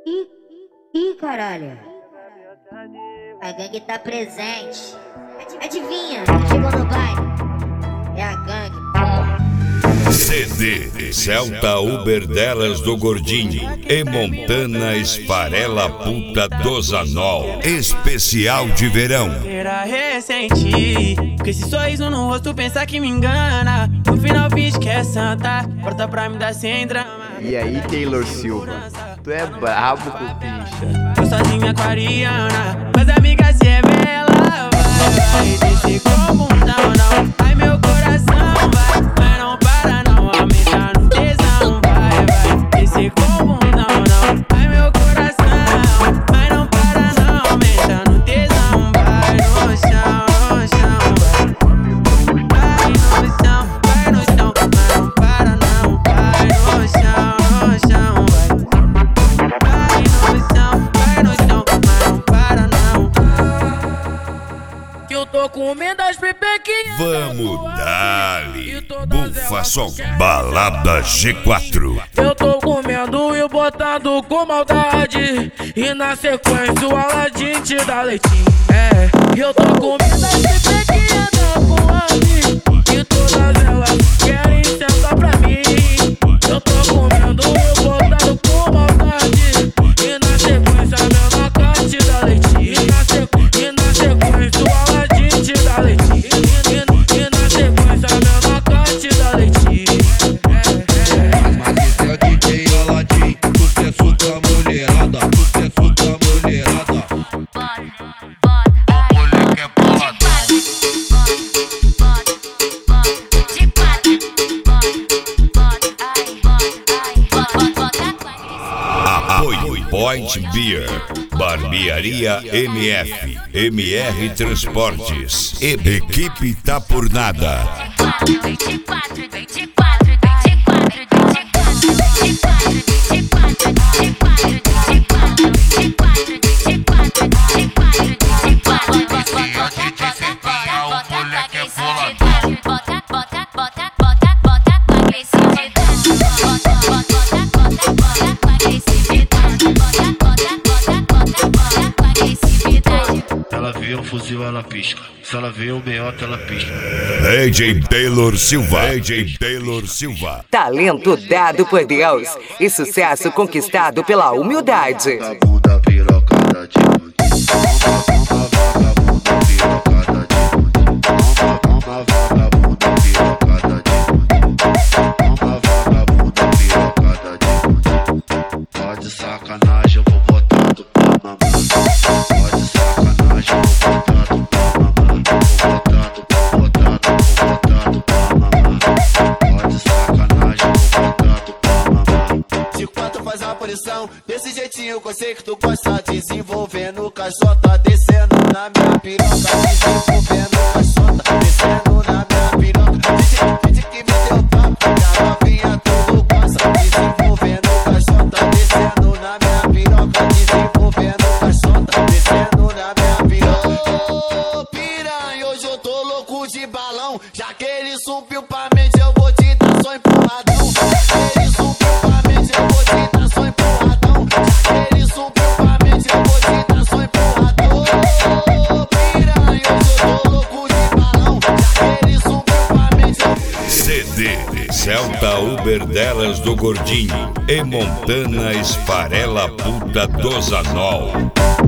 Ih, caralho. A gangue tá presente. Adivinha, chegou no baile. É a gangue, porra. CD Celta Uber delas do Gordinho e Montana Esfarela Puta do Zanol. Especial de verão. Era recente, com esse sorriso no rosto pensa que me engana. No final finge que é santa, porta pra me dar sem drama. E aí, Taylor Silva, tu é brabo com picha. Tô sozinha com a Ariana, mas amiga se revela. Vai descer como um não. Ai meu coração vai, mas não para não. Aumenta no tesão, vai descer como um não. Ai meu coração, mas não para não. Aumenta no tesão, vai no chão, vai. Vai no chão, mas não para não. Vai no chão, vai. Vai no chão, mas não para não. Que eu tô comendo as pepequinhas. Vamos dali, bufa som, balada G4. Eu tô comendo e botando com maldade. E na sequência o Aladim te dá leitinho. É, eu tô comendo as pepequinhas da Boane. E todas elas querem sentar pra mim. Eu tô comendo e botando com maldade. E na sequência meu nocate te dá leitinho. E na sequência o Aladim te dá leitinho. E na sequência meu nocate te dá leitinho. Mas esse é o DJ Aladim, sucesso com a mulherada, sucesso com a mulherada. O moleque é boladão. Apoio Point Beer, Barbearia MF, MR Transportes e Equipe Tá Por Nada. 24. Ela vê um fuzil, ela pisca. Se ela vê um meiota, ela pisca. AJ Taylor Silva. Talento dado por Deus e sucesso conquistado pela humildade. Vagabunda pirocada de Pode sacanagem, eu vou botando pra mamar. Pode sacanagem, eu vou botando pra mamar. Vou botando pra mamar. Pode sacanagem, eu vou botando pra mamar. De quatro faz a posição, desse jeitinho que eu sei que tu gosta. Desenvolvendo caixota, descendo na minha piroca. Desenvolvendo caixota, descendo na minha piroca. Diz que me deu papo, que a novinha tudo gosta. Desenvolvendo caixota, descendo na minha piroca. Desenvolvendo caixota, descendo na minha piroca. Ô piranha, hoje eu tô louco de balão. Já que ele subiu pra mente, eu vou te dar só empurradão. Ele subiu pra mente, eu vou te dar só empurradão. Ele subiu pra mente, eu vou te dar só empurradão. Ô piranha, hoje eu tô louco de balão. Já que ele subiu pra mente, eu vou te CD Celta Uber delas do Gordinho e Montana Esfarela Puta do Zanol.